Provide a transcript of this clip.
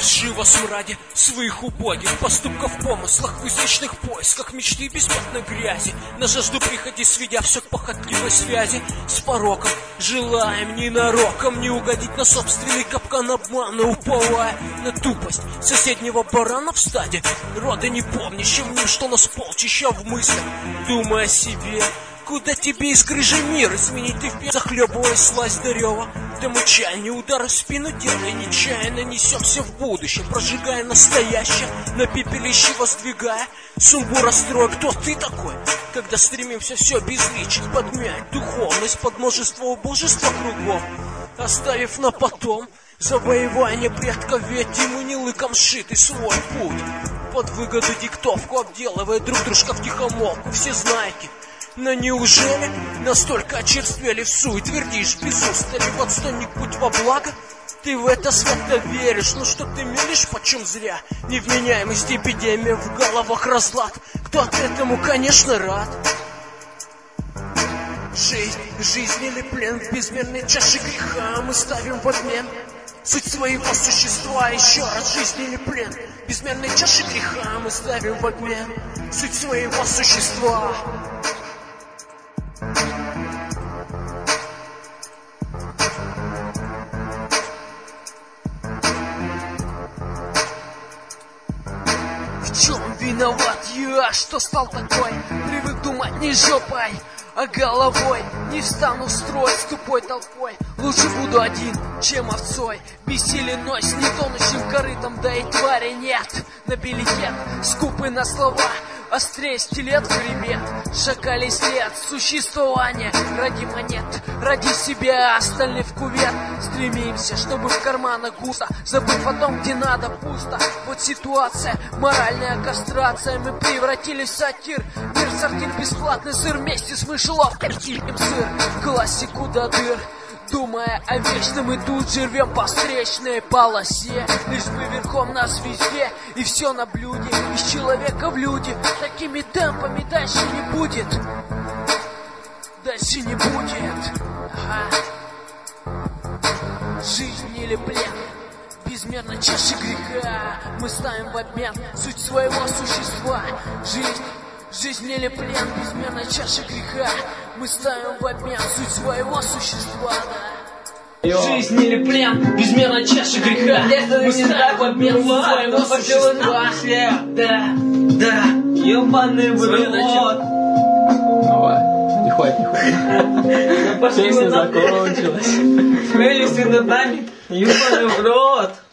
Погасшие во смраде своих убогих поступков, помыслах, в излишних поисках мечты бесплатной грязи. На жажду приходи, сведя все к похотливой связи с пороком. Желаем ненароком не угодить на собственный капкан обмана, уповая на тупость соседнего барана в стаде рода, не помнящим в ним, что нас полчища в мыслях, думая о себе. Куда тебе из грыжи мира сменить ты вперед, захлебываясь слазь до рева. До мычания, удара в спину делая, нечаянно несемся в будущее, прожигая настоящее, на пепелище воздвигая сумбур строя. Кто ты такой, когда стремимся все безличить, подмять духовность под множество убожества кругом, оставив на потом завоевание предков, ведь ему не лыком шитый свой путь. Под выгоду диктовку обделывая друг дружка втихомолку. Все знаете, но неужели настолько очерствели в суе? Твердишь без устали в отстойник путь во благо? Ты в это свято веришь, ну что ты мелешь, почем зря? Невменяемость, эпидемия, в головах разлад. Кто от этому, конечно, рад. Жизнь или плен в безмерной чаше греха мы ставим в обмен суть своего существа. Еще раз, жизнь или плен в безмерной чаше греха мы ставим в обмен суть своего существа. В чем виноват я, что стал такой? Привык думать не жопой, а головой. Не встану в строй с тупой толпой. Лучше буду один, чем овцой. Бессилен ночь с нетонущим корытом. Да и твари нет на билетет, скупы на слова, острее стилет в хребет. Шакалий след существования ради монет, ради себя, остальные в кувет. Стремимся, чтобы в карманах густо, забыв о том, где надо, пусто. Вот ситуация, моральная кастрация. Мы превратились в сатир. Мир сортир, бесплатный сыр вместе с мышеловкой. Кипим сыр, классику до дыр. Думая о вечном, и тут же рвем по встречной полосе. Лишь бы верхом нас везде, и все на блюде. Из человека в люди, такими темпами дальше не будет. Дальше не будет. Жизнь или плен, безмерно чаще греха мы ставим в обмен суть своего существа. Жизнь или плен, безмерно чаша греха мы ставим в обмен суть своего существа. Жизнь или плен, безмерно чаша греха мы ставим в обмен своего существа. Да, ёбаный в рот. Не хватит. Песня закончилась. Смеялись над нами, ёбаный в рот.